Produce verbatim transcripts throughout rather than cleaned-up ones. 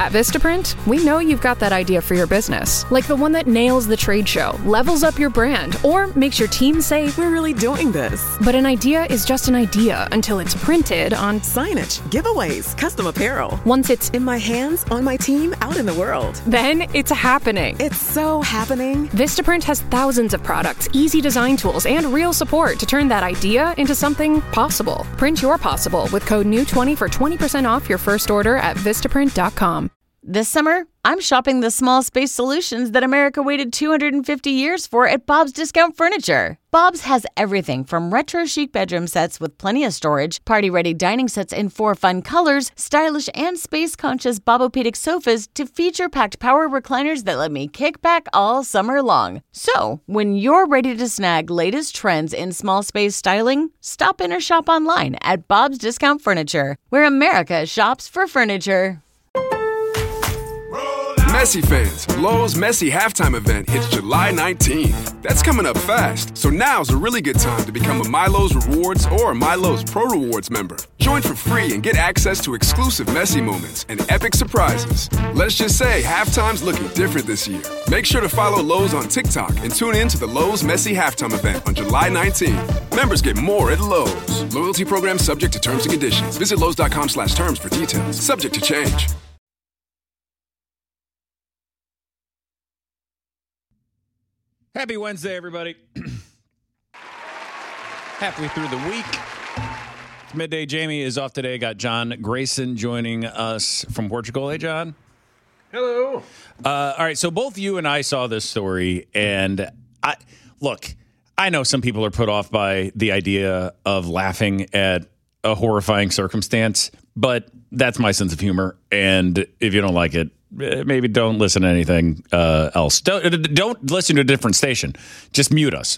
At Vistaprint, we know you've got that idea for your business, like the one that nails the trade show, levels up your brand, or makes your team say, "We're really doing this." But an idea is just an idea until it's printed on signage, giveaways, custom apparel. Once it's in my hands, on my team, out in the world. Then it's happening. It's so happening. Vistaprint has thousands of products, easy design tools, and real support to turn that idea into something possible. Print your possible with code N E W twenty for twenty percent off your first order at Vistaprint dot com. This summer, I'm shopping the small space solutions that America waited two hundred fifty years for at Bob's Discount Furniture. Bob's has everything from retro chic bedroom sets with plenty of storage, party-ready dining sets in four fun colors, stylish and space-conscious Bobopedic sofas, to feature-packed power recliners that let me kick back all summer long. So, when you're ready to snag latest trends in small space styling, stop in or shop online at Bob's Discount Furniture, where America shops for furniture. Messi fans, Lowe's Messi halftime event hits July nineteenth. That's coming up fast, so now's a really good time to become a MyLowe's Rewards or MyLowe's Pro Rewards member. Join for free and get access to exclusive Messi moments and epic surprises. Let's just say halftime's looking different this year. Make sure to follow Lowe's on TikTok and tune in to the Lowe's Messi halftime event on July nineteenth. Members get more at Lowe's. Loyalty program subject to terms and conditions. Visit Lowe's.com slash terms for details. Subject to change. Happy Wednesday, everybody. Halfway through the week. It's midday. Jamie is off today. Got John Grayson joining us from Portugal. Hey, John. Hello. Uh, all right, so both you and I saw this story, and I look, I know some people are put off by the idea of laughing at a horrifying circumstance, but that's my sense of humor, and if you don't like it, maybe don't listen to anything uh, else. Don't, don't listen to a different station. Just mute us.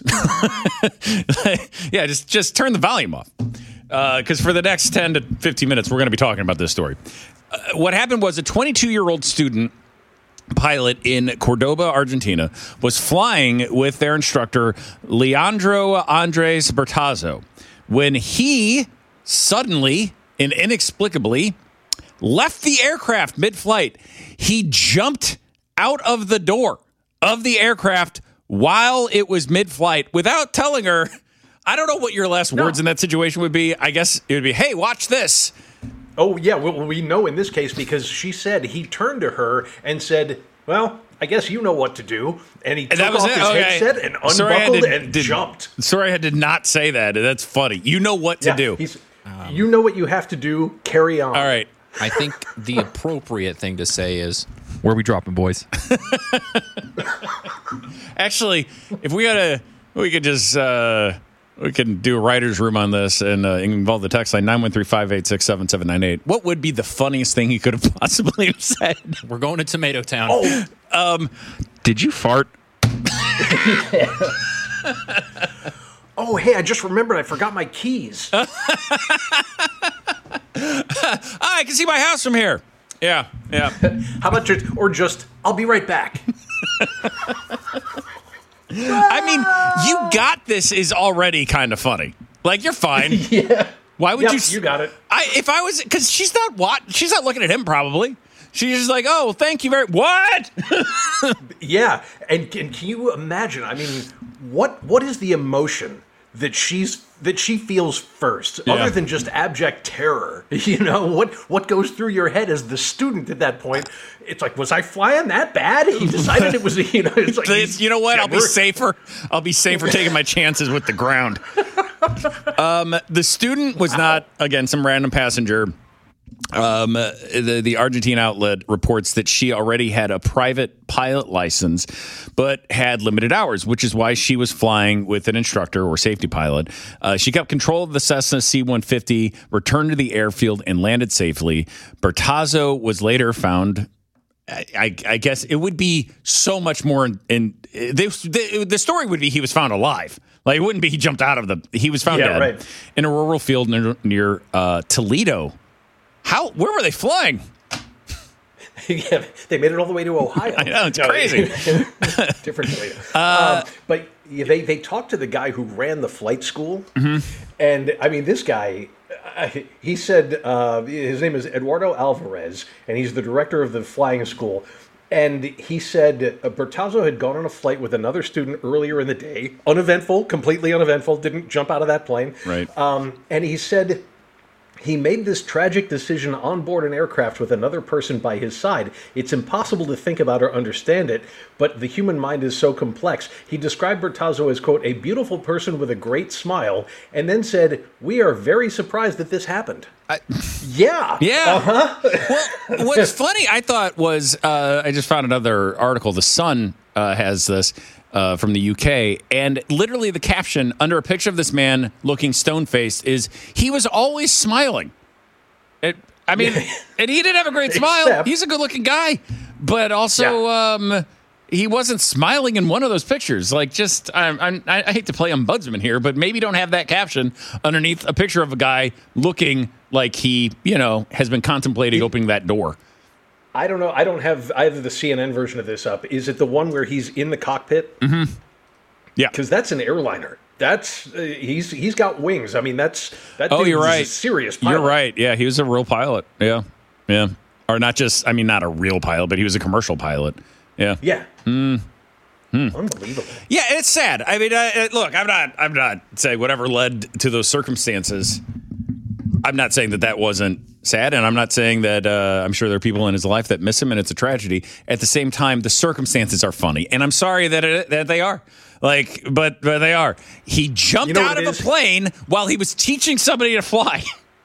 yeah, just just turn the volume off. Because uh, for the next ten to fifteen minutes, we're going to be talking about this story. Uh, what happened was a twenty-two-year-old student pilot in Cordoba, Argentina, was flying with their instructor, Leandro Andres Bertazzo, when he suddenly and inexplicably left the aircraft mid-flight. He jumped out of the door of the aircraft while it was mid-flight without telling her. I don't know what your last no. words in that situation would be. I guess it would be, hey, watch this. Oh, yeah. Well, we know in this case because she said he turned to her and said, well, I guess you know what to do. And he and took that was off it? his okay. headset and unbuckled did, and did, jumped. Sorry, I did not say that. That's funny. You know what to yeah, do. He's, um, you know what you have to do. Carry on. All right. I think the appropriate thing to say is, where are we dropping, boys? Actually, if we gotta, we could just, uh, we can do a writer's room on this and uh, involve the text line nine one three, five eight six, seven seven nine eight. What would be the funniest thing he could have possibly said? We're going to Tomato Town. Oh, um, did you fart? Oh, hey, I just remembered I forgot my keys. I can see my house from here. Yeah, yeah. How about just, or just, I'll be right back. I mean, you got this is already kind of funny. Like, you're fine. Yeah. Why would yep, you? You got it. I if I was, because she's not what she's not looking at him probably. She's just like, oh, thank you very what? Yeah, and, and can you imagine? I mean, what what is the emotion that she's that she feels first, yeah. other than just abject terror? You know, what what goes through your head as the student at that point? It's like, was I flying that bad? He decided it was, you know, it's like, it's, you know what? Yeah, I'll be safer. I'll be safer taking my chances with the ground. Um, the student was wow. not, again, some random passenger. Um, the, the Argentine outlet reports that she already had a private pilot license, but had limited hours, which is why she was flying with an instructor or safety pilot. Uh, she kept control of the Cessna C one fifty, returned to the airfield, and landed safely. Bertazzo was later found. I, I guess it would be so much more in, in this, the, the story would be he was found alive. Like, it wouldn't be he jumped out of the, he was found yeah, dead right. in a rural field near, near uh, Toledo. How, where were they flying? Yeah, they made it all the way to Ohio. I know, it's no, crazy. Different Toledo. Uh, um, but yeah, they, they talked to the guy who ran the flight school. Mm-hmm. And, I mean, this guy, I, he said uh, his name is Eduardo Alvarez, and he's the director of the flying school. And he said uh, Bertazzo had gone on a flight with another student earlier in the day, uneventful, completely uneventful, didn't jump out of that plane. Right. Um, and he said he made this tragic decision on board an aircraft with another person by his side. It's impossible to think about or understand it, but the human mind is so complex. He described Bertazzo as, quote, a beautiful person with a great smile, and then said, we are very surprised that this happened. I, yeah. Yeah. Uh-huh. Well, what's funny, I thought, was uh, I just found another article. The Sun uh, has this. Uh, from the U K, and literally the caption under a picture of this man looking stone-faced is, he was always smiling. It, I mean, and he didn't have a great smile. Except, He's a good-looking guy, but also yeah. um, he wasn't smiling in one of those pictures. Like, just, I'm, I'm, I hate to play ombudsman here, but maybe don't have that caption underneath a picture of a guy looking like he, you know, has been contemplating opening that door. I don't know. I don't have either the C N N version of this up. Is it the one where he's in the cockpit? Mm-hmm. Yeah, because that's an airliner. That's uh, he's he's got wings. I mean, that's that. Oh, you're right. A serious pilot. You're right. Yeah, he was a real pilot. Yeah, yeah. Or not just. I mean, not a real pilot, but he was a commercial pilot. Yeah. Yeah. Mm. Hmm. Unbelievable. Yeah, it's sad. I mean, uh, look, I'm not. I'm not saying whatever led to those circumstances. I'm not saying that that wasn't sad, and I'm not saying that uh, I'm sure there are people in his life that miss him, and it's a tragedy. At the same time, the circumstances are funny, and I'm sorry that it, that they are. Like, but, but they are. He jumped you know out of is? a plane while he was teaching somebody to fly.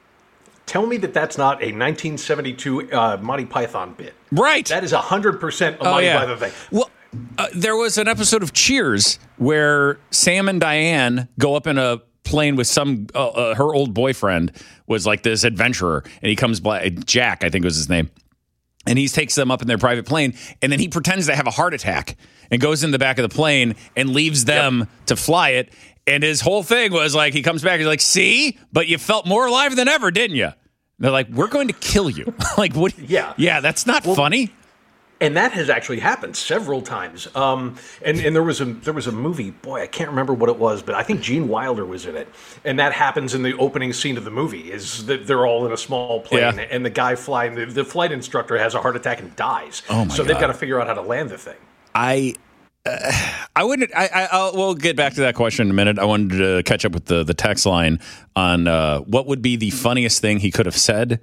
Tell me that that's not a nineteen seventy-two uh, Monty Python bit. Right. That is one hundred percent a oh, Monty yeah. Python thing. Well, uh, there was an episode of Cheers where Sam and Diane go up in a plane with some uh, uh, her old boyfriend was like this adventurer, and he comes by Jack, I think was his name, and he takes them up in their private plane, and then he pretends to have a heart attack and goes in the back of the plane and leaves them yep. to fly it. And his whole thing was like, he comes back, he's like, see, but you felt more alive than ever, didn't you? They're like, we're going to kill you. Like, what? Yeah, yeah, that's not well, funny. And that has actually happened several times. Um, and, and there was a there was a movie, boy, I can't remember what it was, but I think Gene Wilder was in it. And that happens in the opening scene of the movie, is that they're all in a small plane, yeah. and the guy flying, the, the flight instructor has a heart attack and dies. Oh my so God. they've got to figure out how to land the thing. I... Uh, I wouldn't. I, I, I'll, we'll get back to that question in a minute. I wanted to catch up with the, the text line on uh, what would be the funniest thing he could have said.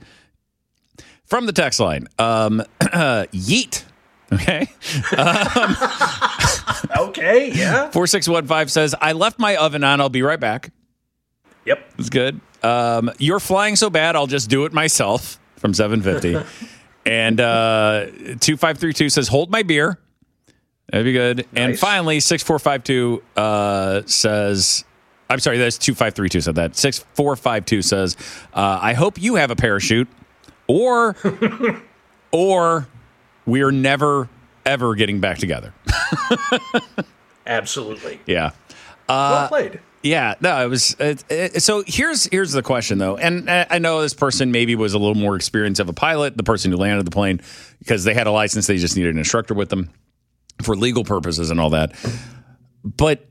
From the text line, um, yeet. Okay. Um, okay, yeah. four six one five says, I left my oven on. I'll be right back. Yep. That's good. Um, you're flying so bad, I'll just do it myself. From seven fifty. And uh, two five three two says, hold my beer. That'd be good. Nice. And finally, six four five two uh, says, I'm sorry, that's two five three two said that. six four five two says, uh, I hope you have a parachute, or, or we're never, ever getting back together. Absolutely. Yeah. Uh, well played. Yeah, no, it was. It, it, so here's here's the question, though, and I know this person maybe was a little more experienced of a pilot, the person who landed the plane, because they had a license, they just needed an instructor with them for legal purposes and all that. But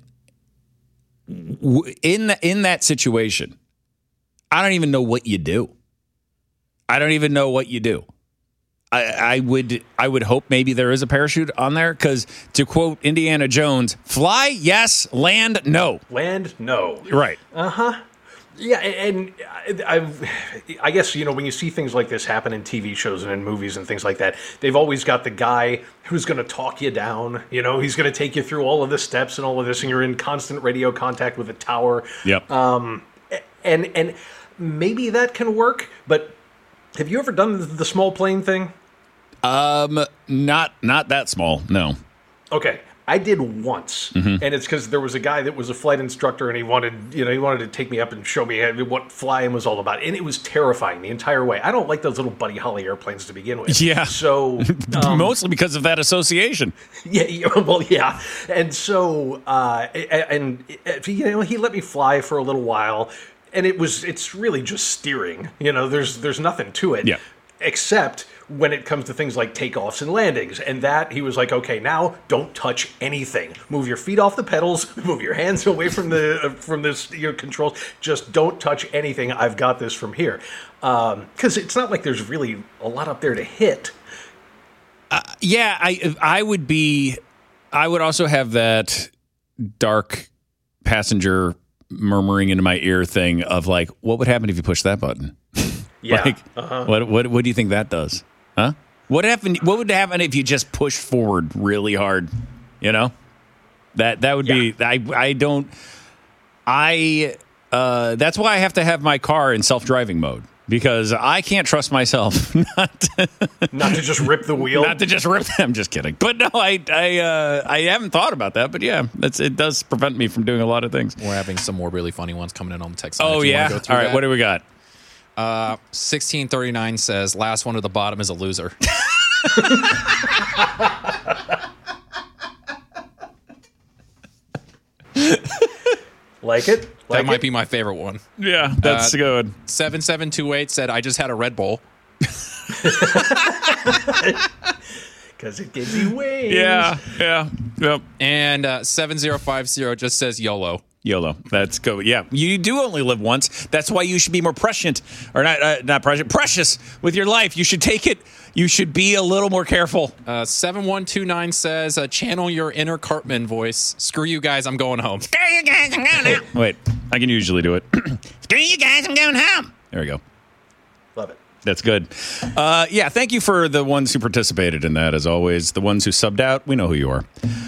in the, in that situation, I don't even know what you do. I don't even know what you do. I, I would I would hope maybe there is a parachute on there, because to quote Indiana Jones, fly, yes, land, no. Land, no. Right. Uh-huh. Yeah, and I've, I guess, you know, when you see things like this happen in T V shows and in movies and things like that, they've always got the guy who's going to talk you down. You know, he's going to take you through all of the steps and all of this, and you're in constant radio contact with a tower. Yep. Um, and and maybe that can work, but have you ever done the small plane thing? Um, not not that small, no. Okay. I did once, mm-hmm. and it's because there was a guy that was a flight instructor, and he wanted, you know, he wanted to take me up and show me what flying was all about, and it was terrifying the entire way. I don't like those little Buddy Holly airplanes to begin with. Yeah. So um, mostly because of that association. Yeah. Well, yeah, and so uh, and, and you know, he let me fly for a little while, and it was it's really just steering. You know, there's there's nothing to it. Yeah. Except when it comes to things like takeoffs and landings. And that, he was like, okay, now don't touch anything. Move your feet off the pedals, move your hands away from the uh, from this your controls. Just don't touch anything. I've got this from here. Because um, it's not like there's really a lot up there to hit. Uh, yeah, I I would be, I would also have that dark passenger murmuring into my ear thing of like, what would happen if you push that button? Yeah. like, uh-huh. what what what do you think that does? Huh? What happened? What would happen if you just push forward really hard? You know, that that would yeah. be. I I don't. I uh, that's why I have to have my car in self-driving mode. Because I can't trust myself not to, not to just rip the wheel. Not to just rip them. I'm just kidding. But no, I I uh, I haven't thought about that. But yeah, that's it does prevent me from doing a lot of things. We're having some more really funny ones coming in on the text line. Oh yeah. All right. That? What do we got? Uh, sixteen thirty-nine says last one at the bottom is a loser. Like it? Like that might it? be my favorite one. Yeah, that's uh, good. seven seven two eight said, I just had a Red Bull. Because it gives you wings. Yeah, yeah, yep. And uh, seven zero five zero just says YOLO. YOLO. That's good. Yeah, you do only live once. That's why you should be more prescient, or not, uh, not prescient, precious with your life. You should take it. You should be a little more careful. Uh, seven one two nine says, uh, channel your inner Cartman voice. Screw you guys, I'm going home. Screw you guys, I'm going home. Wait, I can usually do it. Screw you guys, I'm going home. There we go. Love it. That's good. Uh, yeah, thank you for the ones who participated in that, as always. The ones who subbed out, we know who you are.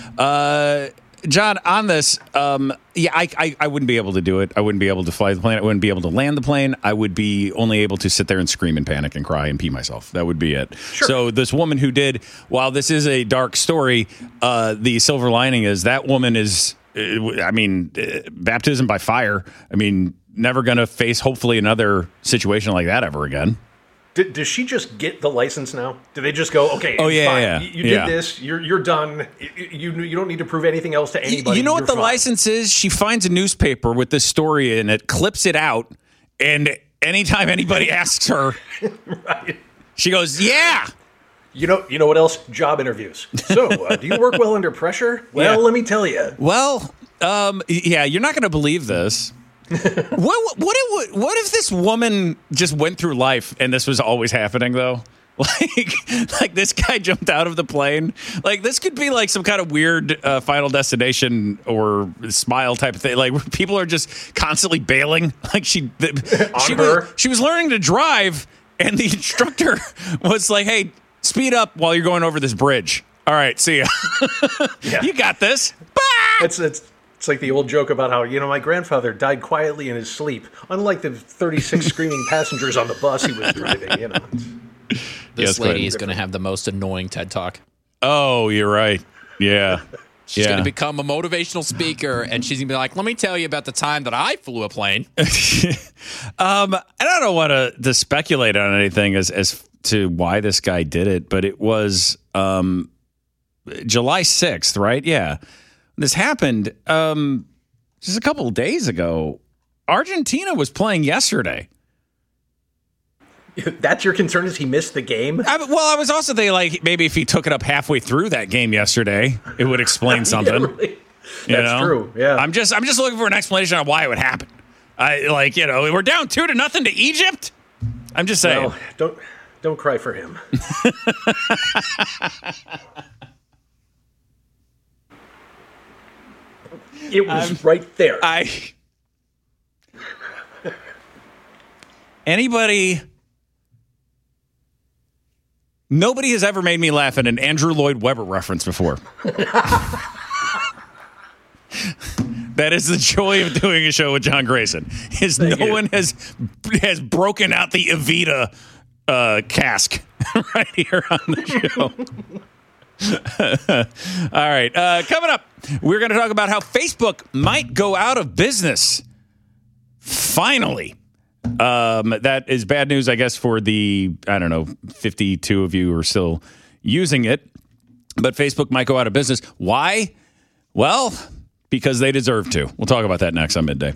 Uh, John, on this, um, yeah, I, I, I wouldn't be able to do it. I wouldn't be able to fly the plane. I wouldn't be able to land the plane. I would be only able to sit there and scream and panic and cry and pee myself. That would be it. Sure. So this woman who did, while this is a dark story, uh, the silver lining is that woman is, uh, I mean, uh, baptism by fire. I mean, never going to face, hopefully, another situation like that ever again. Did, does she just get the license now? Do they just go, okay, oh, yeah, fine. yeah, You, you yeah. did this. You're you're done. You, you you don't need to prove anything else to anybody. You know what You're the fine. license is? She finds a newspaper with this story in it, clips it out, and anytime anybody asks her, right. she goes, yeah. You know, you know what else? Job interviews. So, uh, do you work well under pressure? Well, Yeah. let me tell you. Well, um, yeah, you're not going to believe this. what, what, what, what if this woman just went through life and this was always happening, though? Like, like this guy jumped out of the plane. Like, this could be like some kind of weird uh, Final Destination or Smile type of thing. Like, where people are just constantly bailing. Like, she, the, On she, her. was, she was learning to drive, and the instructor was like, "Hey, speed up while you're going over this bridge. All right, see ya. Yeah. You got this." It's it's it's like the old joke about how, you know, my grandfather died quietly in his sleep. Unlike the thirty-six screaming passengers on the bus he was driving, you know. This Yes, go lady ahead. is going to have the most annoying TED Talk. Oh, you're right. Yeah. She's yeah. going to become a motivational speaker, and she's going to be like, let me tell you about the time that I flew a plane. um, I don't want to, to speculate on anything as, as to why this guy did it, but it was um, July sixth, right? Yeah. This happened um, just a couple of days ago. Argentina was playing yesterday. That's your concern, is he missed the game? I, well, I was also thinking, like, maybe if he took it up halfway through that game yesterday, it would explain something. Yeah, really. You That's know? true. Yeah. I'm just, I'm just looking for an explanation on why it would happen. I like, you know, we're down two to nothing to Egypt. I'm just saying. Well, don't don't cry for him. It was I'm- right there. I. Anybody. Nobody has ever made me laugh at an Andrew Lloyd Webber reference before. That is the joy of doing a show with John Grayson. Is Thank no you. one has has broken out the Evita uh, cask right here on the show. All right, uh, coming up, we're going to talk about how Facebook might go out of business. Finally. Um, that is bad news, I guess, for the, I don't know, fifty-two of you who are still using it. But Facebook might go out of business. Why? Well, because they deserve to. We'll talk about that next on Midday.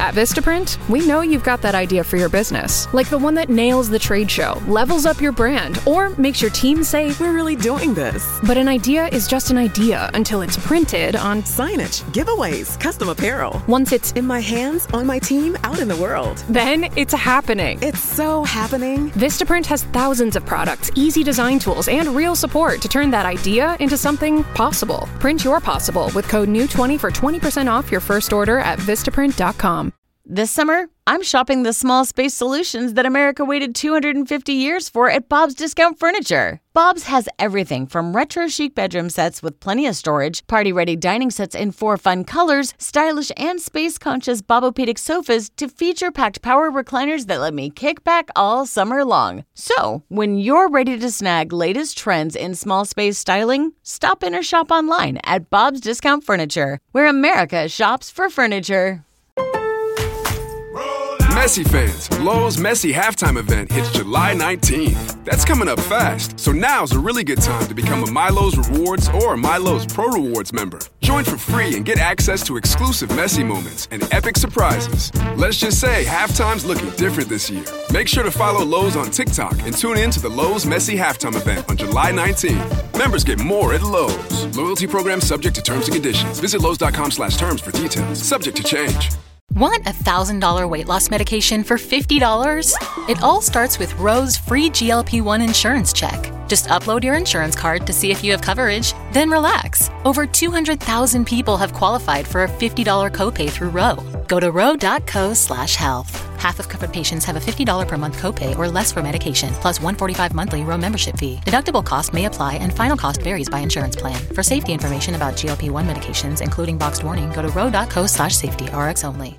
At Vistaprint, we know you've got that idea for your business, like the one that nails the trade show, levels up your brand, or makes your team say, We're really doing this. but an idea is just an idea until it's printed on. Signage, giveaways, custom apparel. Once it's In my hands, on my team, out in the world. then it's happening. It's so happening. Vistaprint has thousands of products, easy design tools, and real support to turn that idea into something possible. Print your possible with code new twenty for twenty percent off your first order at vistaprint dot com. This summer, I'm shopping the small space solutions that America waited two hundred fifty years for at Bob's Discount Furniture. Bob's has everything from retro chic bedroom sets with plenty of storage, party-ready dining sets in four fun colors, stylish and space-conscious Bobopedic sofas to feature-packed power recliners that let me kick back all summer long. So, when you're ready to snag latest trends in small space styling, stop in or shop online at Bob's Discount Furniture, where America shops for furniture. Messi fans, Lowe's Messi halftime event hits July nineteenth. That's coming up fast, so now's a really good time to become a MyLowe's Rewards or MyLowe's Pro Rewards member. Join for free and get access to exclusive Messi moments and epic surprises. Let's just say halftime's looking different this year. Make sure to follow Lowe's on TikTok and tune in to the Lowe's Messi halftime event on July nineteenth. Members get more at Lowe's. Loyalty program subject to terms and conditions. Visit Lowe's.com slash terms for details. Subject to change. Want a one thousand dollars weight loss medication for fifty dollars? It all starts with Roe's free G L P one insurance check. Just upload your insurance card to see if you have coverage, then relax. Over two hundred thousand people have qualified for a fifty dollars copay through Roe. Go to roe.co slash health. Half of covered patients have a fifty dollars per month copay or less for medication, plus one hundred forty-five dollars monthly Roe membership fee. Deductible cost may apply and final cost varies by insurance plan. For safety information about G L P one medications, including boxed warning, go to roe.co slash safety, R X only.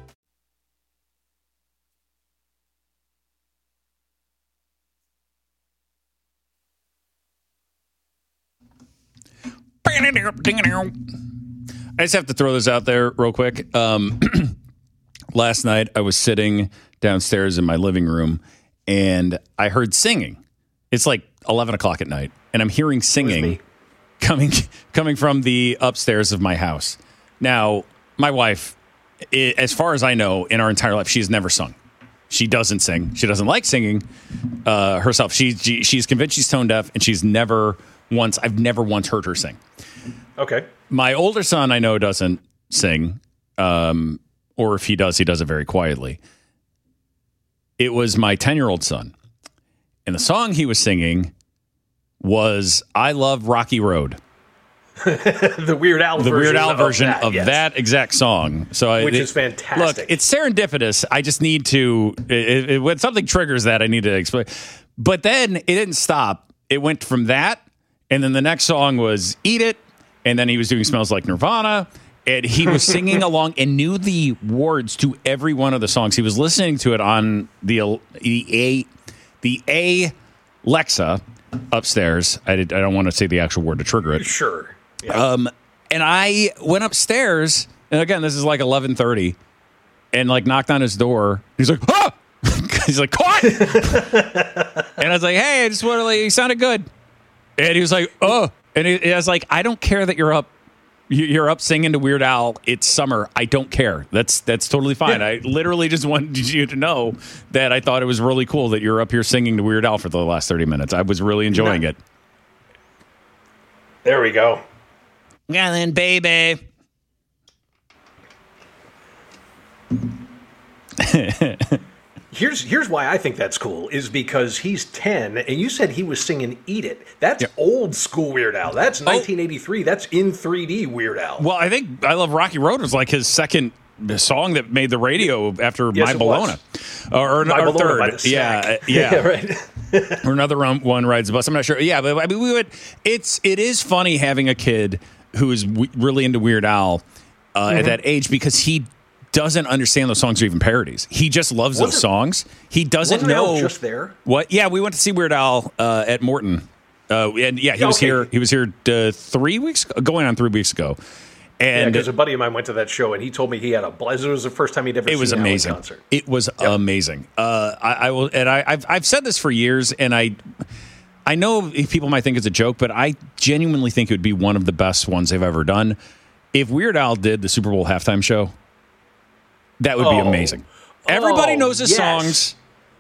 I just have to throw this out there real quick. Um, last night, I was sitting downstairs in my living room, and I heard singing. It's like eleven o'clock at night, and I'm hearing singing coming coming from the upstairs of my house. Now, my wife, I, as far as I know, in our entire life, she's never sung. She doesn't sing. She doesn't like singing uh, herself. She, she she's convinced she's tone deaf, and she's never once. I've never once heard her sing. Okay. My older son, I know, doesn't sing, um, or if he does, he does it very quietly. It was my ten-year-old son, and the song he was singing was "I Love Rocky Road." the Weird Al the version Weird Al of version that, of yes. that exact song. So I, Which it, is fantastic. Look, it's serendipitous. I just need to it, it, when something triggers that, I need to explain. But then it didn't stop. It went from that, and then the next song was "Eat It," and then he was doing "Smells Like Nirvana." And he was singing along and knew the words to every one of the songs. He was listening to it on the the A the A Alexa upstairs. I, did, I don't want to say the actual word to trigger it. Sure. Yeah. Um, and I went upstairs, and again, this is like eleven thirty, and like knocked on his door. He's like, "Ah!" He's like, "Caught!" And I was like, "Hey, I just want to like, you sounded good." And he was like, "Oh," and he, I was like, "I don't care that you're up." You're up singing to Weird Al. It's summer. I don't care. That's that's totally fine. I literally just wanted you to know that I thought it was really cool that you're up here singing to Weird Al for the last thirty minutes. I was really enjoying it. There we go. Yeah, then, baby. Here's here's why I think that's cool is because he's ten, and you said he was singing "Eat It." That's Yep. old school Weird Al. That's Oh. nineteen eighty-three. That's in three D Weird Al. Well, I think I Love Rocky Road was like his second song that made the radio after Yes, My it Bologna. Or, or, My or Bologna by third. the Yeah, Sack. yeah. right. Or another one, one rides the bus. I'm not sure. Yeah, but I mean, we would. It's it is funny having a kid who is w- really into Weird Al uh, Mm-hmm. at that age because he doesn't understand those songs are even parodies. He just loves those Wasn't- songs. He doesn't Wasn't Al know just there? what. Yeah, we went to see Weird Al uh, at Morton, uh, and yeah, he was Okay. here. He was here uh, three weeks, going on three weeks ago, Yeah, and because a buddy of mine went to that show, and he told me he had a blast. It was the first time he'd ever it was seen Al in amazing. concert. It was amazing. Uh, I, I will, and I, I've I've said this for years, and I I know people might think it's a joke, but I genuinely think it would be one of the best ones they've ever done. If Weird Al did the Super Bowl halftime show, That would oh. be amazing. Everybody oh, knows his yes. songs.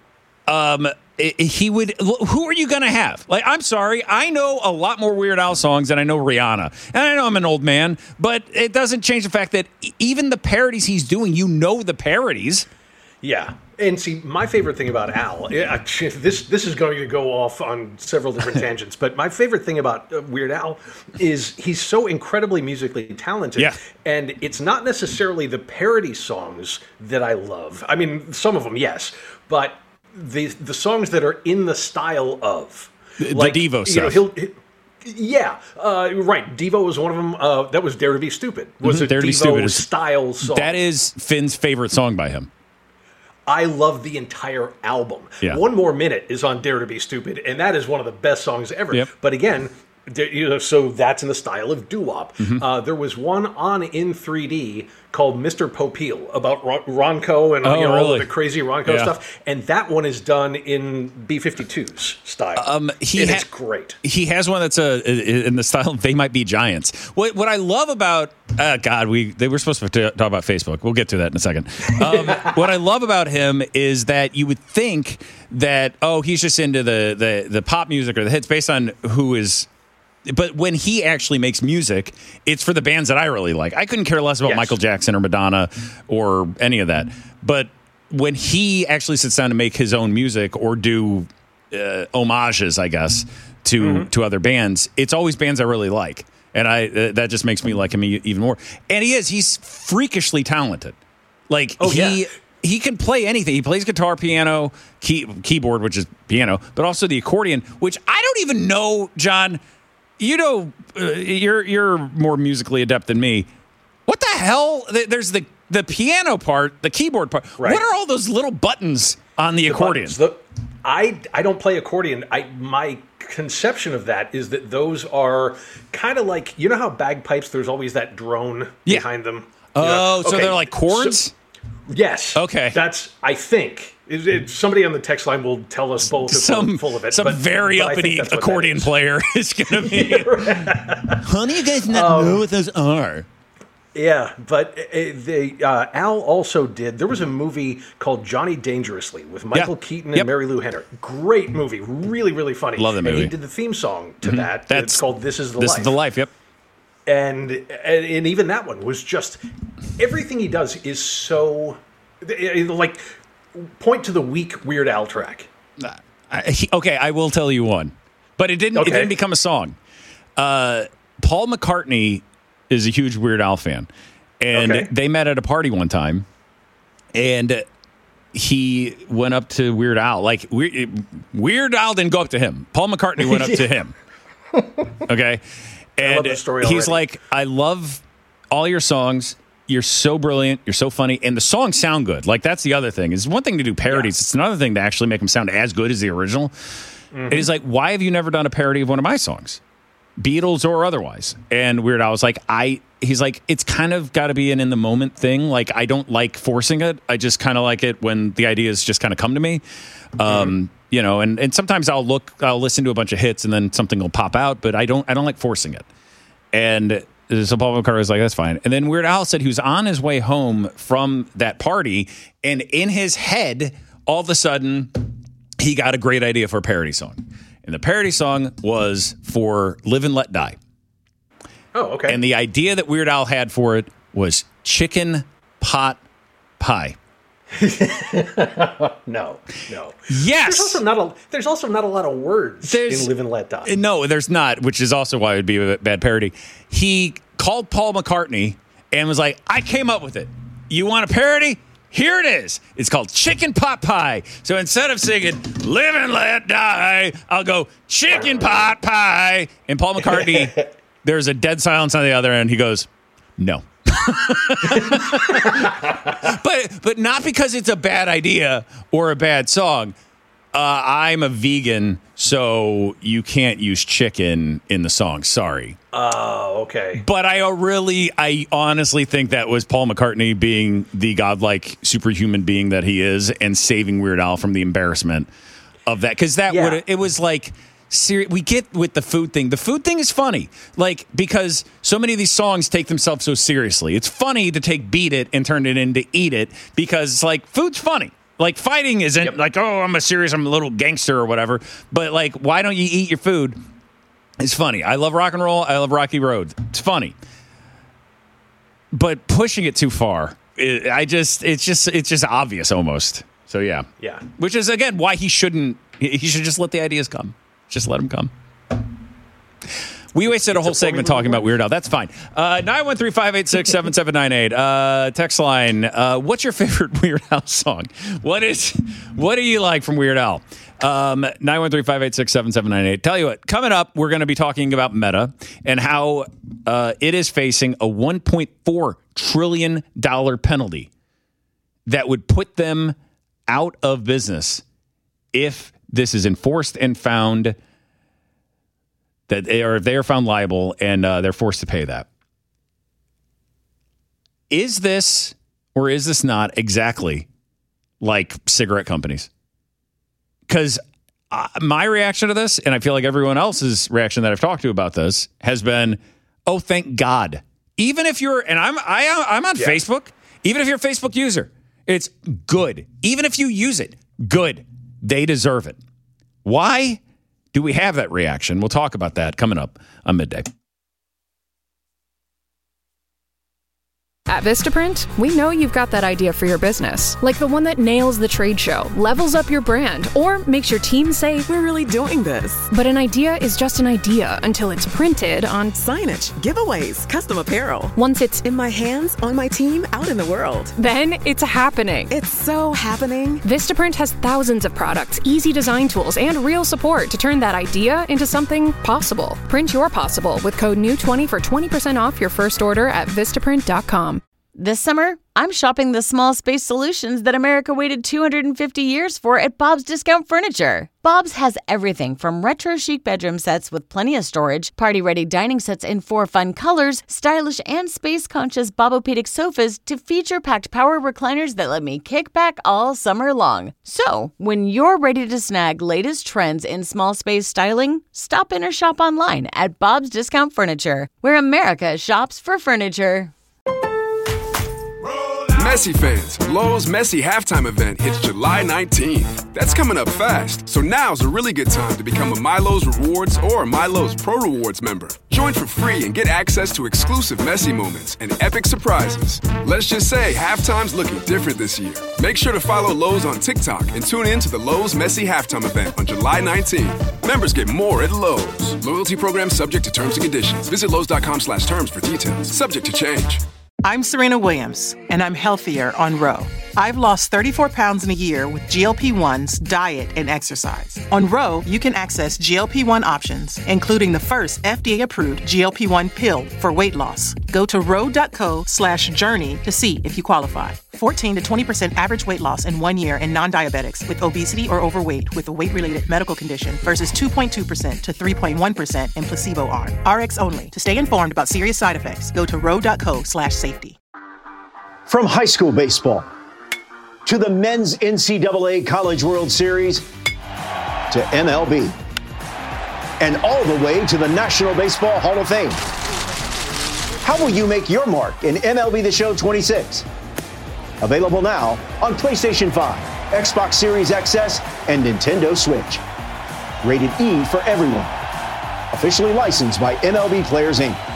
Um, it, he would. Who are you going to have? Like, I'm sorry, I know a lot more Weird Al songs than I know Rihanna, and I know I'm an old man, but it doesn't change the fact that even the parodies he's doing, you know, the parodies. Yeah. And see, my favorite thing about Al, this this is going to go off on several different tangents, but my favorite thing about Weird Al is he's so incredibly musically talented. Yeah. And it's not necessarily the parody songs that I love. I mean, some of them, yes, but the the songs that are in the style of. The, like, the Devo you know, stuff. he'll, he, yeah, uh, right. Devo was one of them. Uh, that was Dare to Be Stupid. Was Mm-hmm. a Dare to Be Devo Stupid is- style song. That is Finn's favorite song by him. I love the entire album. Yeah. One More Minute is on Dare to Be Stupid, and that is one of the best songs ever. Yep. But again, there- you know, so that's in the style of doo-wop. Mm-hmm. Uh, there was one on in three D called Mister Popeil about Ron- Ronco and Oh, you know, all really? of the crazy Ronco Yeah. stuff, and that one is done in B fifty-two's style. Um, he and ha- it's great. He has one that's uh, in the style of They Might Be Giants. What what I love about uh, God, we they were supposed to t- talk about Facebook. We'll get to that in a second. Um, what I love about him is that you would think that oh he's just into the the the pop music or the hits based on who is. But when he actually makes music, it's for the bands that I really like. I couldn't care less about Yes. Michael Jackson or Madonna or any of that. But when he actually sits down to make his own music or do uh, homages, I guess, to Mm-hmm. to other bands, it's always bands I really like. And I uh, that just makes me like him e- even more. And he is. He's freakishly talented. Like, Oh, he... yeah. He can play anything. He plays guitar, piano, key, keyboard, which is piano, but also the accordion, which I don't even know, John... You know, uh, you're you're more musically adept than me. What the hell? There's the the piano part, the keyboard part. Right. What are all those little buttons on the, The accordion? buttons, the- I I don't play accordion. I my conception of that is that those are kind of like, you know how bagpipes, there's always that drone Yeah. behind them. You Oh, know? so Okay, they're like chords? so- yes. Okay. That's I think. It, it, somebody on the text line will tell us both if some we're full of it. some but, very but I think uppity that's what that accordion is. player is going to be. How do you guys not Um, know what those are? Yeah, but uh, they, uh, Al also did. There was a movie called Johnny Dangerously with Michael Yeah. Keaton and Yep. Mary Lou Henner. Great movie, really, really funny. Love the And movie. he did the theme song to that. That's it's called "This Is the This Life." is the life. Yep. and, and and even that one was just everything he does is so like point to the weak Weird Al track. I, he, okay, I will tell you one, but it didn't. Okay. It didn't become a song. Uh, Paul McCartney is a huge Weird Al fan, and Okay. they met at a party one time, and he went up to Weird Al. Like Weird, Weird Al didn't go up to him. Paul McCartney went up to him. Okay, and love this story he's already. like, "I love all your songs. You're so brilliant. You're so funny, and the songs sound good. Like that's the other thing. It's one thing to do parodies. It's another thing to actually make them sound as good as the original. Mm-hmm. And he's like, why have you never done a parody of one of my songs, Beatles or otherwise? And Weird Al was like, I. He's like, it's kind of got to be an in the moment thing. Like I don't like forcing it. I just kind of like it when the ideas just kind of come to me. Um, Mm-hmm. You know, and and sometimes I'll look, I'll listen to a bunch of hits, and then something will pop out. But I don't, I don't like forcing it. And so Paul McCartney was like, that's fine. And then Weird Al said he was on his way home from that party, and in his head, all of a sudden, he got a great idea for a parody song. And the parody song was for Live and Let Die. Oh, okay. And the idea that Weird Al had for it was chicken pot pie. no, no. Yes. There's also not a. There's also not a lot of words There's- in "Live and Let Die." No, there's not, which is also why it would be a bad parody. He called Paul McCartney and was like, I came up with it. You want a parody? Here it is. It's called Chicken Pot Pie. So instead of singing Live and Let Die, I'll go Chicken Pot Pie. And Paul McCartney, there's a dead silence on the other end. He goes, no. but but not because it's a bad idea or a bad song. Uh, I'm a vegan, so you can't use chicken in the song. Sorry. Oh, okay. But I really, I honestly think that was Paul McCartney being the godlike superhuman being that he is and saving Weird Al from the embarrassment of that. Because that Yeah. would, it was like Ser- we get with the food thing. The food thing is funny, like because so many of these songs take themselves so seriously. It's funny to take "Beat It" and turn it into "Eat It" because it's like food's funny. Like fighting isn't yep. like, oh, I'm a serious, I'm a little gangster or whatever. But like, why don't you eat your food? It's funny. I love rock and roll. I love Rocky Road. It's funny. But pushing it too far, it, I just, it's just, it's just obvious almost. So yeah. Yeah. Which is, again, why he shouldn't, he should just let the ideas come. Just let them come. We wasted a whole segment talking about Weird Al. That's fine. Uh, nine one three, five eight six, seven seven nine eight. Uh, text line. Uh, what's your favorite Weird Al song? What is? What do you like from Weird Al? Um, nine one three, five eight six, seven seven nine eight. Tell you what, coming up, we're going to be talking about Meta and how uh, it is facing a one point four trillion dollars penalty that would put them out of business if this is enforced and found that they are, if they are found liable and uh, they're forced to pay that. Is this or is this not exactly like cigarette companies? Because uh, my reaction to this, and I feel like everyone else's reaction that I've talked to about this, has been, oh, thank God. Even if you're, and I'm I, I'm on yeah. Facebook, even if you're a Facebook user, it's good. Even if you use it, good. They deserve it. Why do we have that reaction? We'll talk about that coming up on Midday. At Vistaprint, we know you've got that idea for your business, like the one that nails the trade show, levels up your brand, or makes your team say, we're really doing this. But an idea is just an idea until it's printed on signage, giveaways, custom apparel. Once it's in my hands, on my team, out in the world. Then it's happening. It's so happening. Vistaprint has thousands of products, easy design tools, and real support to turn that idea into something possible. Print your possible with code new twenty for twenty percent off your first order at vistaprint dot com. This summer, I'm shopping the small space solutions that America waited two hundred fifty years for at Bob's Discount Furniture. Bob's has everything from retro chic bedroom sets with plenty of storage, party-ready dining sets in four fun colors, stylish and space-conscious Bobopedic sofas to feature-packed power recliners that let me kick back all summer long. So, when you're ready to snag latest trends in small space styling, stop in or shop online at Bob's Discount Furniture, where America shops for furniture. Messi fans, Lowe's Messi halftime event hits July nineteenth. That's coming up fast, so now's a really good time to become a MyLowe's Rewards or MyLowe's Pro Rewards member. Join for free and get access to exclusive Messi moments and epic surprises. Let's just say halftime's looking different this year. Make sure to follow Lowe's on TikTok and tune in to the Lowe's Messi halftime event on July nineteenth. Members get more at Lowe's. Loyalty program subject to terms and conditions. Visit Lowe's.com slash terms for details. Subject to change. I'm Serena Williams, and I'm healthier on Ro. I've lost thirty-four pounds in a year with G L P ones, diet, and exercise. On Ro, you can access G L P one options, including the first F D A-approved G L P one pill for weight loss. Go to ro.co slash journey to see if you qualify. fourteen to twenty percent average weight loss in one year in non-diabetics with obesity or overweight with a weight-related medical condition versus two point two percent to three point one percent in placebo arm. R X only. To stay informed about serious side effects, go to ro.co slash safety. From high school baseball to the men's N C double A College World Series to M L B and all the way to the National Baseball Hall of Fame. How will you make your mark in M L B The Show twenty-six? Available now on PlayStation five, Xbox Series X S, and Nintendo Switch. Rated E for everyone. Officially licensed by M L B Players, Incorporated.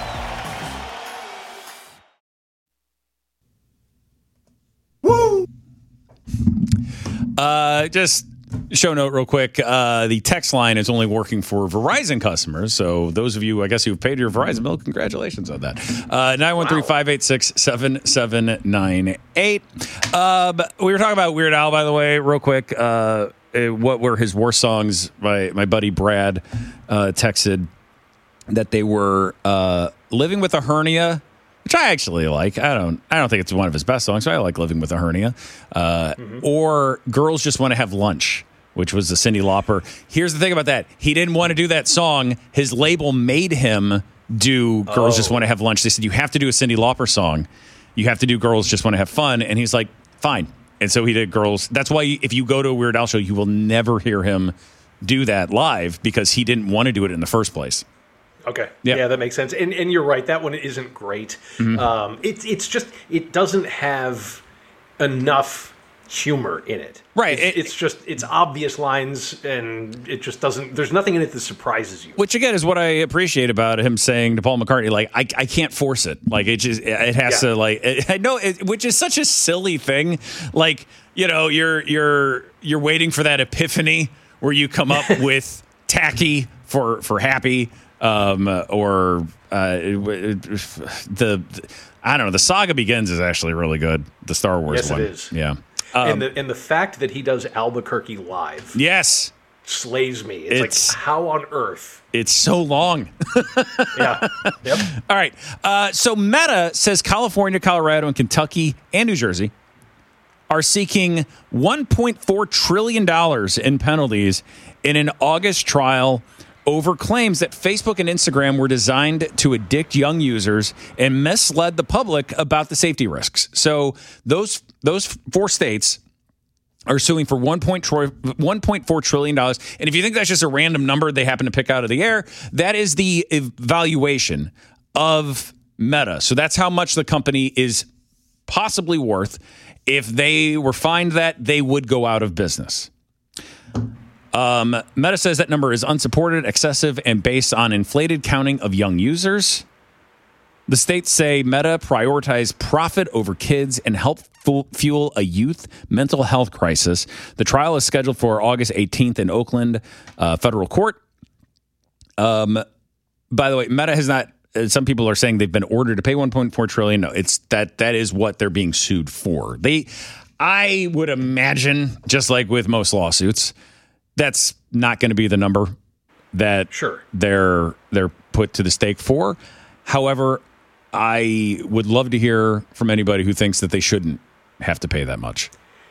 Uh, just show note real quick. Uh, the text line is only working for Verizon customers. So those of you, I guess, who've paid your Verizon bill, congratulations on that. Uh, nine one three, five eight six, seven seven nine eight. Uh, we were talking about Weird Al, by the way, real quick. Uh, what were his worst songs? My, my buddy Brad uh, texted that they were uh, Living with a Hernia, which I actually like. I don't I don't think it's one of his best songs, but I like Living with a Hernia. Uh, mm-hmm. Or Girls Just Want to Have Lunch, which was the Cyndi Lauper. Here's the thing about that. He didn't want to do that song. His label made him do Girls oh. Just Want to Have Lunch. They said, you have to do a Cyndi Lauper song. You have to do Girls Just Want to Have Fun. And he's like, fine. And so he did Girls. That's why if you go to a Weird Al show, you will never hear him do that live because he didn't want to do it in the first place. Okay. Yeah. yeah, that makes sense. And and you're right. That one isn't great. Mm-hmm. Um, it's it's just it doesn't have enough humor in it. Right. It's, It- it's just it's obvious lines, and it just doesn't. There's nothing in it that surprises you. Which again is what I appreciate about him saying to Paul McCartney, like I, I can't force it. Like it just it has Yeah. to like it, I know it, which is such a silly thing. Like you know you're you're you're waiting for that epiphany where you come up with tacky for for happy. Um, or uh, the, I don't know. The Saga Begins is actually really good. The Star Wars Yes, it one. is. Yeah. and Um, the and the fact that he does Albuquerque live yes. slays me. It's, It's- like how on earth? It's so long. Yeah. Yep. All right. Uh, so Meta says California, Colorado, and Kentucky and New Jersey are seeking one point four trillion dollars in penalties in an August trial over claims that Facebook and Instagram were designed to addict young users and misled the public about the safety risks. So those those four states are suing for one point four trillion dollars. And if you think that's just a random number they happen to pick out of the air, that is the evaluation of Meta. So that's how much the company is possibly worth. If they were fined that, they would go out of business. Um, Meta says that number is unsupported, excessive, and based on inflated counting of young users. The states say Meta prioritized profit over kids and help fu- fuel a youth mental health crisis. The trial is scheduled for August eighteenth in Oakland uh, federal court. Um, by the way, Meta has not. Uh, some people are saying they've been ordered to pay one point four trillion dollars. No, it's that that is what they're being sued for. They, I would imagine, just like with most lawsuits, that's not going to be the number that Sure. they're they're put to the stake for. However, I would love to hear from anybody who thinks that they shouldn't have to pay that much.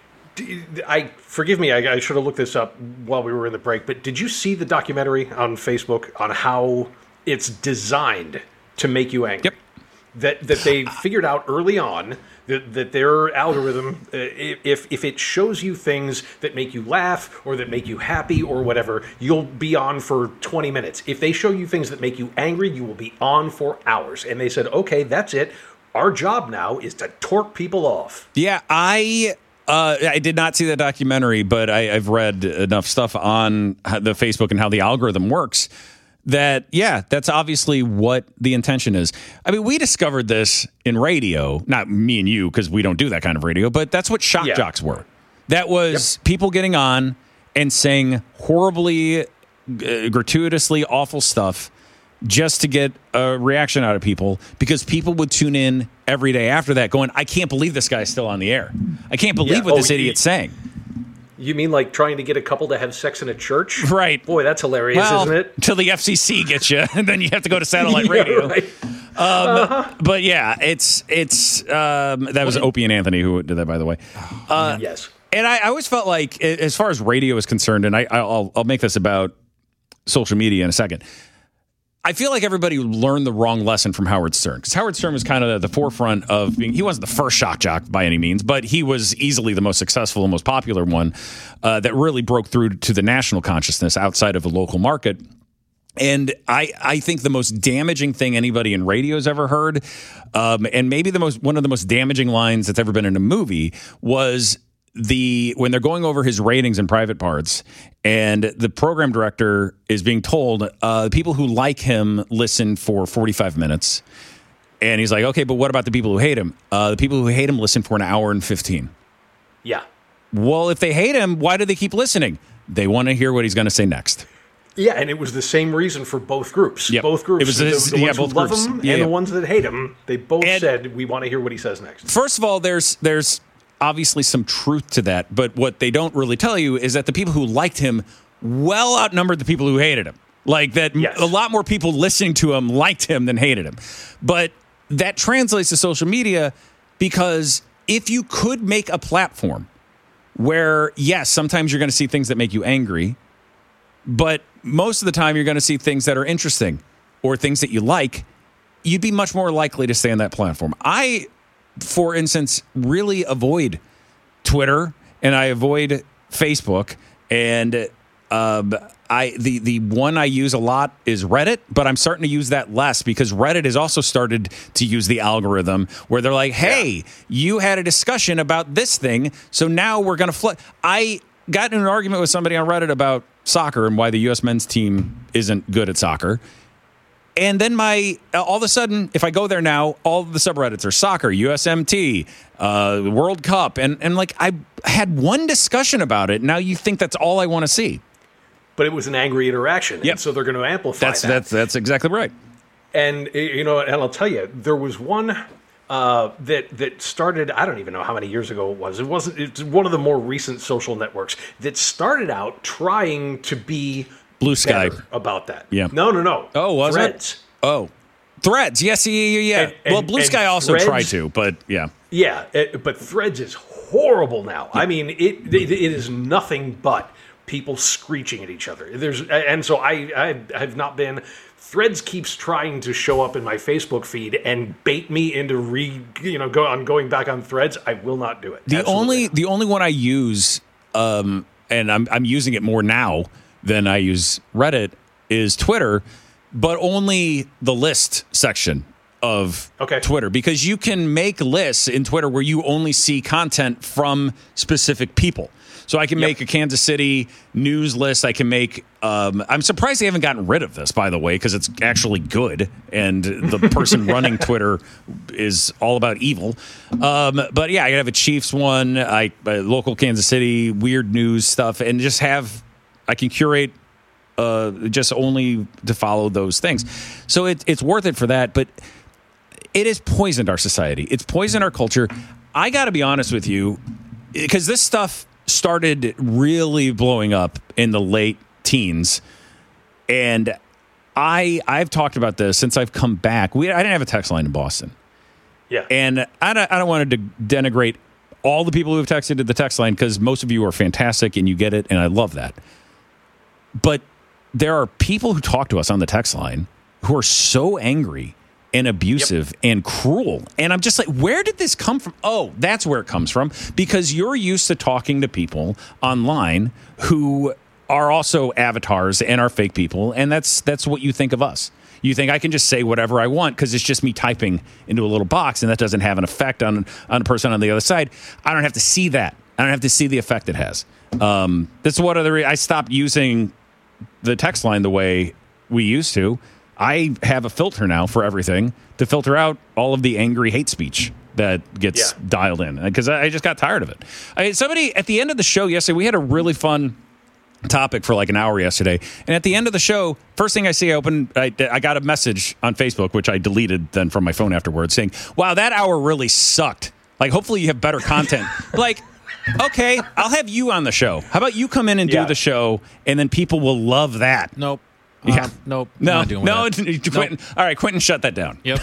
I forgive me. I, I should have looked this up while we were in the break. But did you see the documentary on Facebook on how it's designed to make you angry? Yep. That that they figured out early on that, that their algorithm, uh, if if it shows you things that make you laugh or that make you happy or whatever, you'll be on for twenty minutes. If they show you things that make you angry, you will be on for hours. And they said, okay, that's it. Our job now is to torque people off. Yeah, I uh, I did not see that documentary, but I, I've read enough stuff on the Facebook and how the algorithm works that, yeah, that's obviously what the intention is. I mean, we discovered this in radio, not me and you, because we don't do that kind of radio, but that's what shock Yeah. jocks were. That was yep. people getting on and saying horribly, uh, gratuitously awful stuff just to get a reaction out of people, because people would tune in every day after that going, I can't believe this guy's still on the air. I can't believe Yeah. what Oh, this you- idiot's saying. You mean like trying to get a couple to have sex in a church? Right. Boy, that's hilarious, Well, isn't it? until the F C C gets you, and then you have to go to satellite Yeah, radio. right. Um, uh-huh. But yeah, it's it's um, that was Opie and Anthony who did that, by the way. Uh, yes. And I, I always felt like, as far as radio is concerned, and I, I'll I'll make this about social media in a second. I feel like everybody learned the wrong lesson from Howard Stern, because Howard Stern was kind of at the forefront of being, he wasn't the first shock jock by any means, but he was easily the most successful and most popular one uh, that really broke through to the national consciousness outside of a local market. And I, I think the most damaging thing anybody in radio has ever heard, um, and maybe the most one of the most damaging lines that's ever been in a movie, was the when they're going over his ratings and private parts, and the program director is being told uh, the people who like him listen for forty-five minutes, and he's like, okay, but what about the people who hate him? Uh, the people who hate him listen for an hour and fifteen. Yeah. Well, if they hate him, why do they keep listening? They want to hear what he's going to say next. Yeah, and it was the same reason for both groups. Yep. Both groups. It was the, this- the yeah, ones both who love groups. him Yeah, and yeah. the ones that hate him, they both And- said, we want to hear what he says next. First of all, there's there's obviously some truth to that, but what they don't really tell you is that the people who liked him well outnumbered the people who hated him. Like that, Yes. a lot more people listening to him liked him than hated him. But that translates to social media, because if you could make a platform where, yes, sometimes you're going to see things that make you angry, but most of the time you're going to see things that are interesting or things that you like, you'd be much more likely to stay on that platform. I, for instance, really avoid Twitter and I avoid Facebook, and Um, I the the one I use a lot is Reddit, but I'm starting to use that less because Reddit has also started to use the algorithm where they're like, "Hey, yeah. you had a discussion about this thing, so now we're going to flood." I got in an argument with somebody on Reddit about soccer and why the U S men's team isn't good at soccer. And then my all of a sudden, if I go there now, all of the subreddits are soccer, U S M T, uh, World Cup, and and like I had one discussion about it. Now you think that's all I want to see. But it was an angry interaction, yep. and so they're going to amplify that's, that. That's that's exactly right. And you know, and I'll tell you, there was one uh, that that started. I don't even know how many years ago it was. It wasn't. It's one of the more recent social networks that started out trying to be Blue Sky about that. Yeah. No, no, no. Oh, was Threads. it? Oh, Threads. Yes, yeah, yeah, yeah. And, and, well, Blue Sky also Threads, tried to, but yeah. Yeah, it, but Threads is horrible now. Yeah. I mean, it, it it is nothing but people screeching at each other. There's and so I I have not been. Threads keeps trying to show up in my Facebook feed and bait me into re you know go on going back on Threads. I will not do it. The Absolutely only not. the only one I use, um, and I'm I'm using it more now than I use Reddit, is Twitter, but only the list section of okay. Twitter, because you can make lists in Twitter where you only see content from specific people. So I can yep. make a Kansas City news list. I can make. Um, I'm surprised they haven't gotten rid of this, by the way, because it's actually good, and the person running Twitter is all about evil. Um, but yeah, I have a Chiefs one, I uh, local Kansas City weird news stuff, and just have. I can curate uh, just only to follow those things. So it, it's worth it for that, but it has poisoned our society. It's poisoned our culture. I got to be honest with you, because this stuff started really blowing up in the late teens. And I, I've talked about this since I've come back. We, I didn't have a text line in Boston. Yeah. And I don't, I don't want to denigrate all the people who have texted to the text line, because most of you are fantastic and you get it, and I love that. But there are people who talk to us on the text line who are so angry and abusive yep. and cruel. And I'm just like, where did this come from? Oh, that's where it comes from. Because you're used to talking to people online who are also avatars and are fake people. And that's that's what you think of us. You think I can just say whatever I want because it's just me typing into a little box, and that doesn't have an effect on, on a person on the other side. I don't have to see that. I don't have to see the effect it has. Um, that's what other. I stopped using the text line the way we used to. I have a filter now for everything to filter out all of the angry hate speech that gets yeah. dialed in, because I just got tired of it. I, somebody at the end of the show yesterday, we had a really fun topic for like an hour yesterday, and at the end of the show, first thing I see, I open, I, I got a message on Facebook, which I deleted then from my phone afterwards, saying, "Wow, that hour really sucked. Like, hopefully you have better content." Like, okay, I'll have you on the show. How about you come in and yeah. do the show, and then people will love that. Nope. Yeah. Um, nope. No. Not doing no. That. Quentin. Nope. All right, Quentin, shut that down. Yep.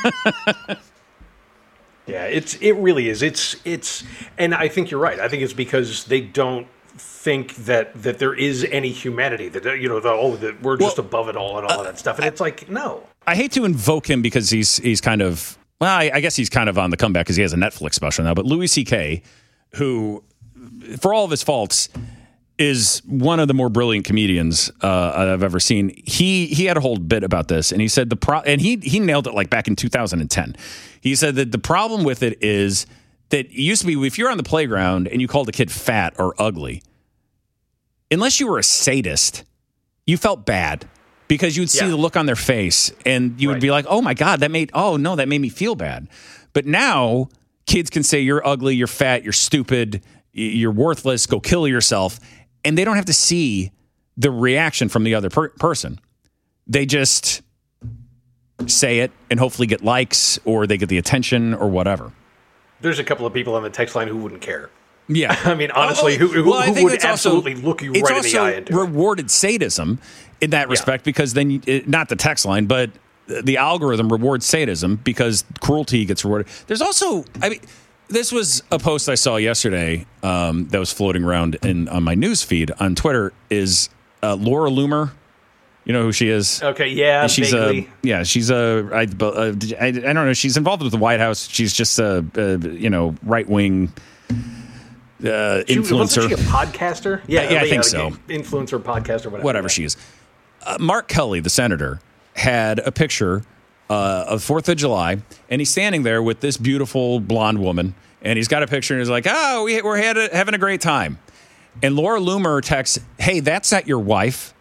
Yeah, it's it really is. It's it's, and I think you're right. I think it's because they don't think that that there is any humanity. That you know, the, oh, that we're just well, above it all and all uh, of that stuff. And it's like, no. I hate to invoke him because he's he's kind of well, I, I guess he's kind of on the comeback because he has a Netflix special now. But Louis C K, who, for all of his faults, is one of the more brilliant comedians uh, I've ever seen. He he had a whole bit about this, and he said the pro- and he he nailed it like back in two thousand ten. He said that the problem with it is that it used to be if you're on the playground and you called a kid fat or ugly, unless you were a sadist, you felt bad because you'd see yeah. the look on their face and you right. would be like, "Oh my God, that made oh no, that made me feel bad." But now kids can say you're ugly, you're fat, you're stupid, you're worthless, go kill yourself. And they don't have to see the reaction from the other per- person. They just say it and hopefully get likes, or they get the attention or whatever. There's a couple of people on the text line who wouldn't care. Yeah. I mean, honestly, oh, who, who, well, who would absolutely also, look you right in the eye and do It's also rewarded sadism in that respect yeah. because then, it, not the text line, but the algorithm rewards sadism because cruelty gets rewarded. There's also, I mean... This was a post I saw yesterday um, that was floating around in on my news feed on Twitter. Is uh, Laura Loomer? You know who she is? Okay, yeah, she's vaguely. a yeah, she's a I, uh, I, I don't know. She's involved with the White House. She's just a, a you know right wing uh, she, influencer. Wasn't she a podcaster? Yeah, yeah, I think a so. Influencer, podcaster, whatever. Whatever she is. Uh, Mark Kelly, the senator, had a picture uh, of fourth of July, and he's standing there with this beautiful blonde woman, and he's got a picture, and he's like, oh, we, we're had a, having a great time. And Laura Loomer texts, hey, that's not your wife.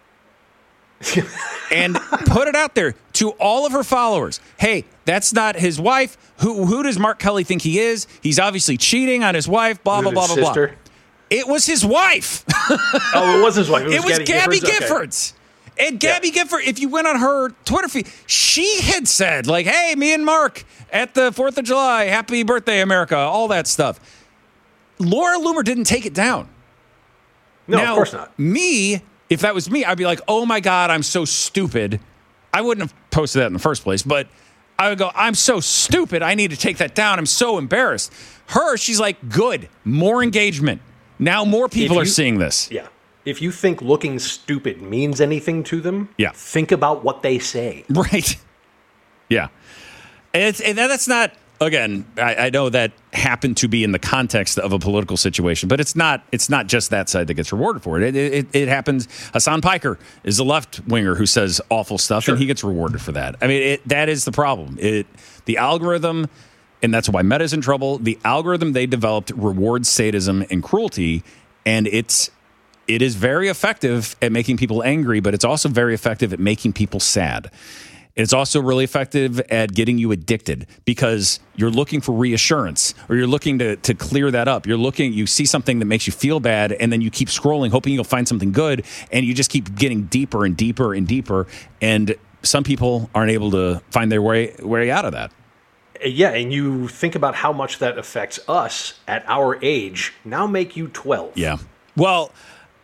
And put it out there to all of her followers. Hey, that's not his wife. Who who does Mark Kelly think he is? He's obviously cheating on his wife, blah, blah, blah, blah, blah. It was his wife. Oh, it was his wife. It was, it was Gabby, Gabby Giffords. Okay. And Gabby yeah. Gifford, if you went on her Twitter feed, she had said, like, hey, me and Mark at the fourth of July, happy birthday, America, all that stuff. Laura Loomer didn't take it down. No, now, of course not. Me, if that was me, I'd be like, oh, my God, I'm so stupid. I wouldn't have posted that in the first place, but I would go, I'm so stupid. I need to take that down. I'm so embarrassed. Her, she's like, good, more engagement. Now more people you, are seeing this. Yeah. If you think looking stupid means anything to them, yeah. think about what they say. Right. Yeah. And, it's, and that's not, again, I, I know that happened to be in the context of a political situation, but it's not It's not just that side that gets rewarded for it. It, it, it happens. Hassan Piker is a left-winger who says awful stuff, sure. and he gets rewarded for that. I mean, it, that is the problem. It The algorithm, and that's why Meta's in trouble, the algorithm they developed rewards sadism and cruelty, and it's It is very effective at making people angry, but it's also very effective at making people sad. It's also really effective at getting you addicted because you're looking for reassurance or you're looking to, to clear that up. You're looking, you see something that makes you feel bad, and then you keep scrolling, hoping you'll find something good, and you just keep getting deeper and deeper and deeper. And some people aren't able to find their way, way out of that. Yeah, and you think about how much that affects us at our age. Now make you twelve. Yeah. Well,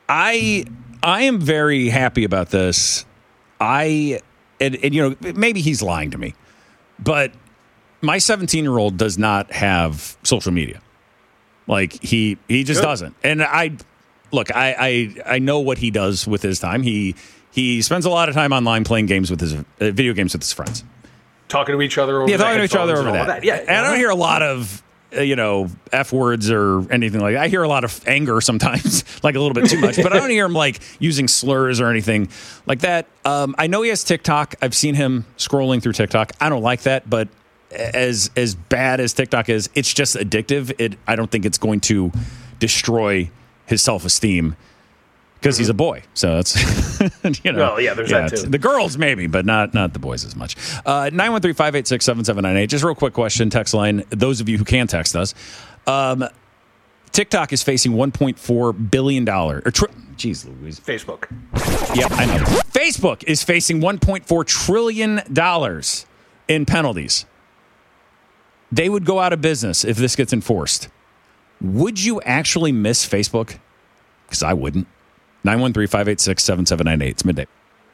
I I am very happy about this. I and, and you know maybe he's lying to me, but my seventeen-year-old does not have social media. Like he he just Good. doesn't. And I look, I, I I know what he does with his time. He he spends a lot of time online playing games with his uh, video games with his friends, talking to each other over yeah, talking to each other over that. that. Yeah, and I don't hear a lot of. Uh, you know, F words or anything like that. I hear a lot of anger sometimes, like a little bit too much, but I don't hear him like using slurs or anything like that. Um, I know he has TikTok. I've seen him scrolling through TikTok. I don't like that, but as as bad as TikTok is, it's just addictive. It I don't think it's going to destroy his self-esteem because mm-hmm. he's a boy. So that's, you know. Well, yeah, there's yeah, that too. The girls maybe, but not not the boys as much. Uh, nine one three, five eight six, seven seven nine eight. Just real quick question, text line. Those of you who can text us. Um, TikTok is facing one point four billion dollars. Or tri- Jeez Louise. Facebook. Yep, I know. Facebook is facing one point four trillion dollars in penalties. They would go out of business if this gets enforced. Would you actually miss Facebook? Because I wouldn't. nine one three, five eight six, seven seven nine eight. It's midday.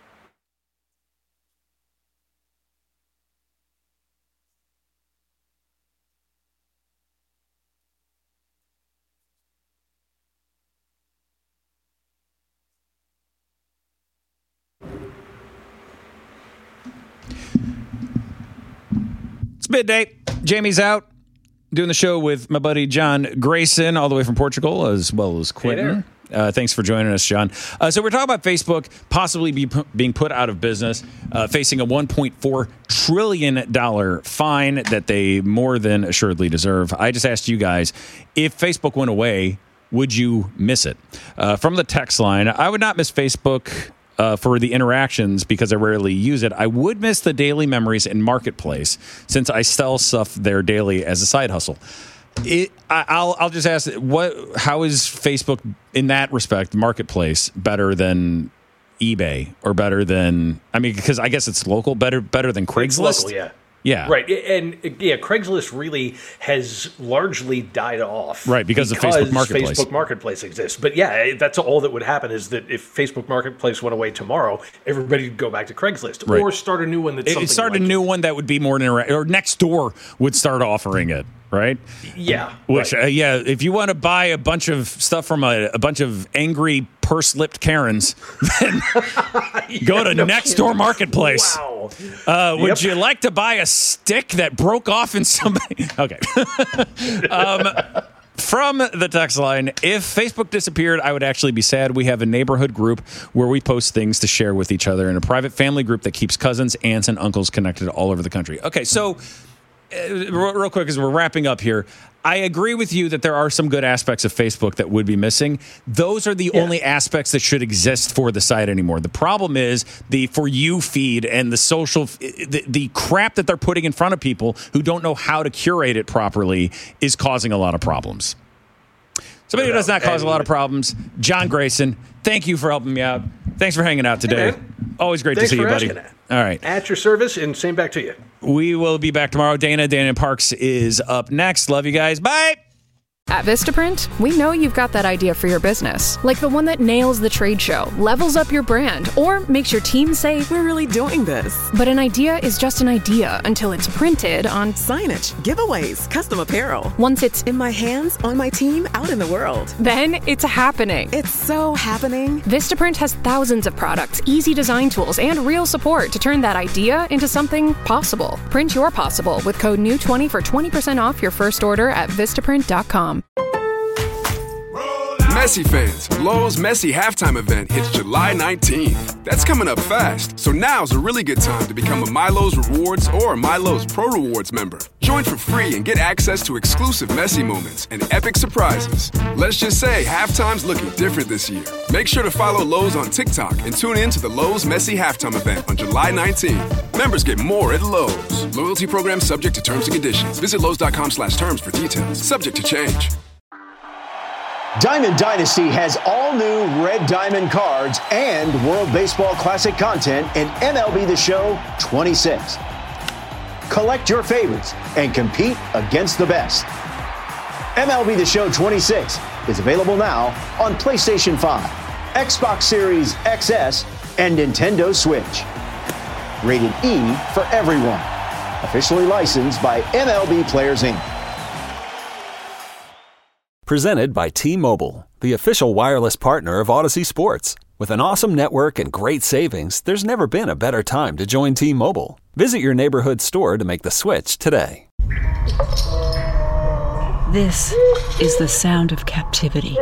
It's midday. Jamie's out doing the show with my buddy John Grayson, all the way from Portugal, as well as Quentin. Hey Uh, thanks for joining us, John. Uh, so we're talking about Facebook possibly be p- being put out of business, uh, facing a one point four trillion dollars fine that they more than assuredly deserve. I just asked you guys, if Facebook went away, would you miss it? Uh, from the text line, I would not miss Facebook uh, for the interactions because I rarely use it. I would miss the daily memories in Marketplace since I sell stuff there daily as a side hustle. It, I, I'll I'll just ask, what? How is Facebook in that respect, Marketplace, better than eBay or better than? I mean, because I guess it's local, better better than Craigslist. It's local, yeah. Yeah. Right. And yeah, Craigslist really has largely died off. Right, because, because of Facebook Marketplace. Facebook Marketplace exists. But yeah, that's all that would happen is that if Facebook Marketplace went away tomorrow, everybody would go back to Craigslist right. or start a new one that's it, something start like a new it. one that would be more interactive. Or Nextdoor would start offering it, right? Yeah. Which, right. uh, yeah, if you want to buy a bunch of stuff from a, a bunch of angry purse-lipped Karens, then go to no Nextdoor kidding. Marketplace. Wow. Uh, would yep. you like to buy a stick that broke off in somebody? Okay. um, From the text line, if Facebook disappeared, I would actually be sad. We have a neighborhood group where we post things to share with each other, and a private family group that keeps cousins, aunts, and uncles connected all over the country. Okay, so uh, real quick as we're wrapping up here, I agree with you that there are some good aspects of Facebook that would be missing. Those are the yeah. only aspects that should exist for the site anymore. The problem is the For You feed and the social, the, the crap that they're putting in front of people who don't know how to curate it properly is causing a lot of problems. Somebody who does not cause a lot of problems, John Grayson, thank you for helping me out. Thanks for hanging out today. Hey, Always great Thanks to see you, for buddy. asking. All right. At your service, and same back to you. We will be back tomorrow. Dana, Dana Parks is up next. Love you guys. Bye. At Vistaprint, we know you've got that idea for your business, like the one that nails the trade show, levels up your brand, or makes your team say, "We're really doing this." But an idea is just an idea until it's printed on signage, giveaways, custom apparel. Once it's in my hands, on my team, out in the world. Then it's happening. It's so happening. Vistaprint has thousands of products, easy design tools, and real support to turn that idea into something possible. Print your possible with code new twenty for twenty percent off your first order at vistaprint dot com. Messi fans, Lowe's Messi halftime event hits July nineteenth. That's coming up fast, so now's a really good time to become a MyLowe's Rewards or MyLowe's Pro Rewards member. Join for free and get access to exclusive Messi moments and epic surprises. Let's just say halftime's looking different this year. Make sure to follow Lowe's on TikTok and tune in to the Lowe's Messi halftime event on July nineteenth. Members get more at Lowe's. Loyalty program subject to terms and conditions. Visit Lowe's.com slash terms for details. Subject to change. Diamond Dynasty has all new Red Diamond cards and World Baseball Classic content in M L B The Show twenty-six. Collect your favorites and compete against the best. M L B The Show twenty-six is available now on PlayStation five, Xbox Series X S, and Nintendo Switch. Rated E for everyone. Officially licensed by M L B Players, Incorporated. Presented by T-Mobile, the official wireless partner of Odyssey Sports. With an awesome network and great savings, there's never been a better time to join T-Mobile. Visit your neighborhood store to make the switch today. This is the sound of captivity.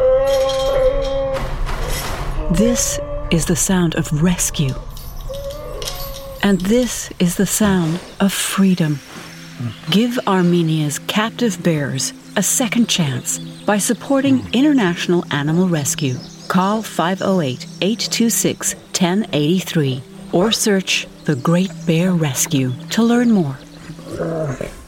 This is the sound of rescue. And this is the sound of freedom. Give Armenia's captive bears a second chance by supporting International Animal Rescue. Call five oh eight, eight two six, one oh eight three or search The Great Bear Rescue to learn more.